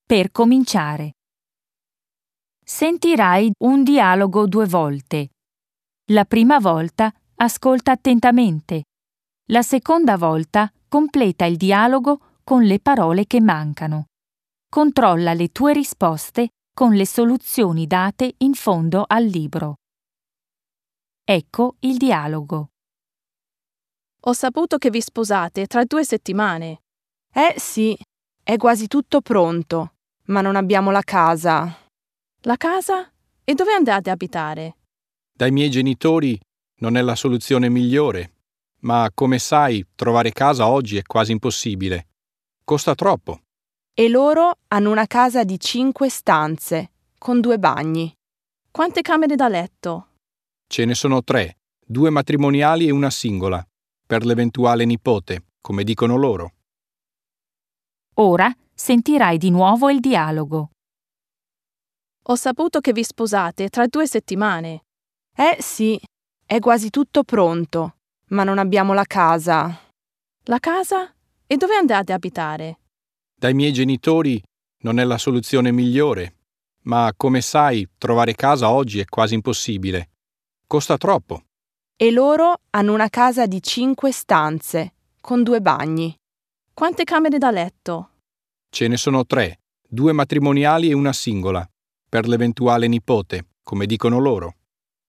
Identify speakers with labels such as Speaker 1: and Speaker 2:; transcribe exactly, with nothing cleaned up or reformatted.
Speaker 1: Per cominciare. Sentirai un dialogo due volte. La prima volta ascolta attentamente. La seconda volta completa il dialogo con le parole che mancano. Controlla le tue risposte con le soluzioni date in fondo al libro. Ecco il dialogo.
Speaker 2: Ho saputo che vi sposate tra due settimane.
Speaker 3: Eh sì, è quasi tutto pronto, ma non abbiamo la casa.
Speaker 2: La casa? E dove andate a abitare?
Speaker 4: Dai miei genitori non è la soluzione migliore, ma come sai, trovare casa oggi è quasi impossibile. Costa troppo.
Speaker 3: E loro hanno una casa di cinque stanze, con due bagni.
Speaker 2: Quante camere da letto?
Speaker 4: Ce ne sono tre, due matrimoniali e una singola, per l'eventuale nipote, come dicono loro.
Speaker 1: Ora sentirai di nuovo il dialogo.
Speaker 2: Ho saputo che vi sposate tra due settimane.
Speaker 3: Eh sì, è quasi tutto pronto, ma non abbiamo la casa.
Speaker 2: La casa? E dove andate a abitare?
Speaker 4: Dai miei genitori non è la soluzione migliore, ma come sai, trovare casa oggi è quasi impossibile. Costa troppo.
Speaker 3: E loro hanno una casa di cinque stanze, con due bagni.
Speaker 2: Quante camere da letto?
Speaker 4: Ce ne sono tre, due matrimoniali e una singola, per l'eventuale nipote, come dicono loro.